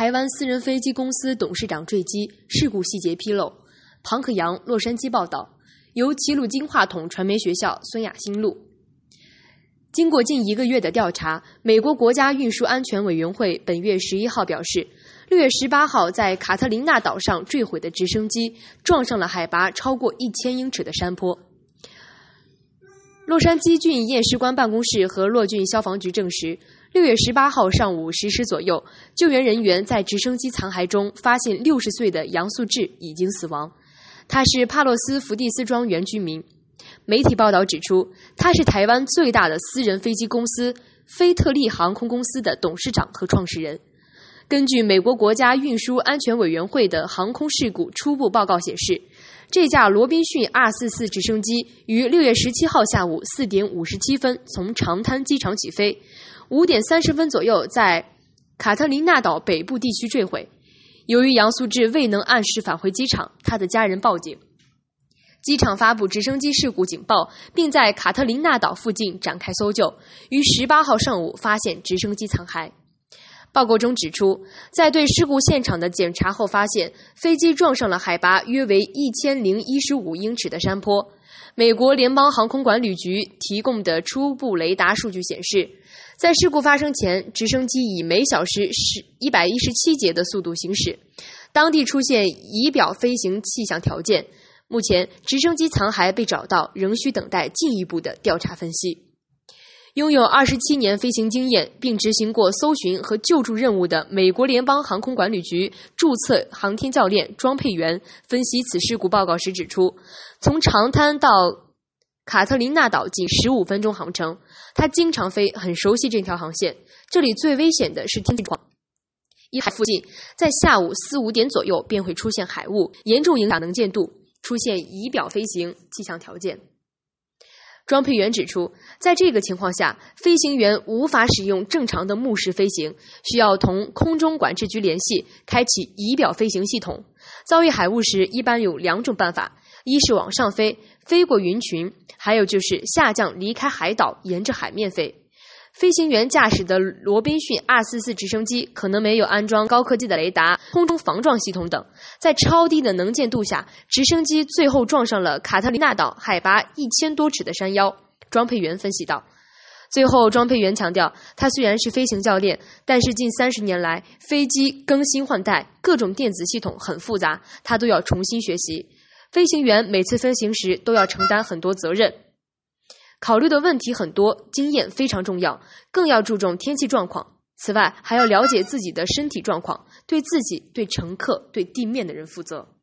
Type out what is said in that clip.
台湾私人飞机公司董事长坠机，事故细节披露。庞可扬，洛杉矶报道，由齐鲁金话筒传媒学校孙雅欣录。经过近1个月的调查，美国国家运输安全委员会本月11号表示，6月18号在卡特琳娜岛上坠毁的直升机撞上了海拔超过1000英尺的山坡。洛杉矶郡验尸官办公室和洛郡消防局证实，6月18号上午10时左右，救援人员在直升机残骸中发现60岁的杨素智已经死亡。他是帕洛斯福蒂斯庄原居民。媒体报道指出，他是台湾最大的私人飞机公司菲特利航空公司的董事长和创始人。根据美国国家运输安全委员会的航空事故初步报告显示，这架罗宾逊244直升机于6月17号下午4点57分从长滩机场起飞，5点30分左右在卡特琳娜岛北部地区坠毁。由于杨素智未能按时返回机场，他的家人报警。机场发布直升机事故警报，并在卡特琳娜岛附近展开搜救，于18号上午发现直升机残骸。报告中指出，在对事故现场的检查后发现，飞机撞上了海拔约为1015英尺的山坡。美国联邦航空管理局提供的初步雷达数据显示，在事故发生前，直升机以每小时117节的速度行驶，当地出现仪表飞行气象条件。目前，直升机残骸被找到，仍需等待进一步的调查分析。拥有27年飞行经验，并执行过搜寻和救助任务的美国联邦航空管理局注册航天教练庄佩元分析此事故报告时指出，从长滩到卡特琳娜岛仅15分钟航程，他经常飞，很熟悉这条航线。这里最危险的是天气状况。海附近在下午4、5点左右便会出现海雾，严重影响能见度，出现仪表飞行气象条件。庄佩元指出，在这个情况下，飞行员无法使用正常的目视飞行，需要同空中管制局联系，开启仪表飞行系统。遭遇海雾时，一般有2种办法，一是往上飞，飞过云群，还有就是下降离开海岛，沿着海面飞。飞行员驾驶的罗宾逊244直升机可能没有安装高科技的雷达、空中防撞系统等，在超低的能见度下，直升机最后撞上了卡特琳娜岛海拔1000多尺的山腰。庄佩元分析道。最后，庄佩元强调，他虽然是飞行教练，但是近30年来，飞机更新换代，各种电子系统很复杂，他都要重新学习。飞行员每次飞行时都要承担很多责任。考虑的问题很多，经验非常重要，更要注重天气状况。此外，还要了解自己的身体状况，对自己、对乘客、对地面的人负责。